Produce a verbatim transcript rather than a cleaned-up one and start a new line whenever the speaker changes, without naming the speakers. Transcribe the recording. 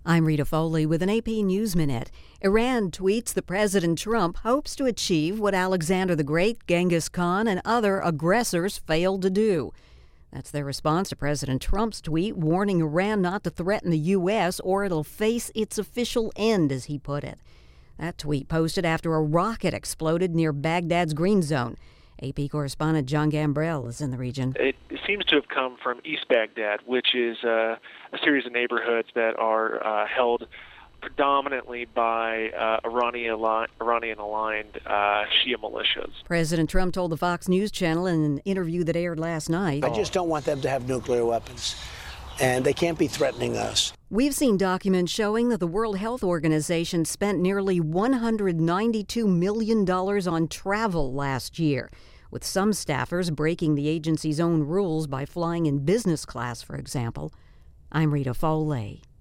I'm Rita Foley with an A P News Minute. Iran tweets that President Trump hopes to achieve what Alexander the Great, Genghis Khan, and other aggressors failed to do. That's their response to President Trump's tweet warning Iran not to threaten the U S or it'll face its official end, as he put it. That tweet posted after a rocket exploded near Baghdad's Green Zone. A P correspondent John Gambrell is in the region.
It seems to have come from East Baghdad, which is uh, a series of neighborhoods that are uh, held predominantly by uh, Iranian-aligned, Iranian-aligned uh, Shia militias.
President Trump told the Fox News Channel in an interview that aired last night,
I just don't want them to have nuclear weapons, and they can't be threatening us.
We've seen documents showing that the World Health Organization spent nearly one hundred ninety-two million dollars on travel last year, with some staffers breaking the agency's own rules by flying in business class, for example. I'm Rita Foley.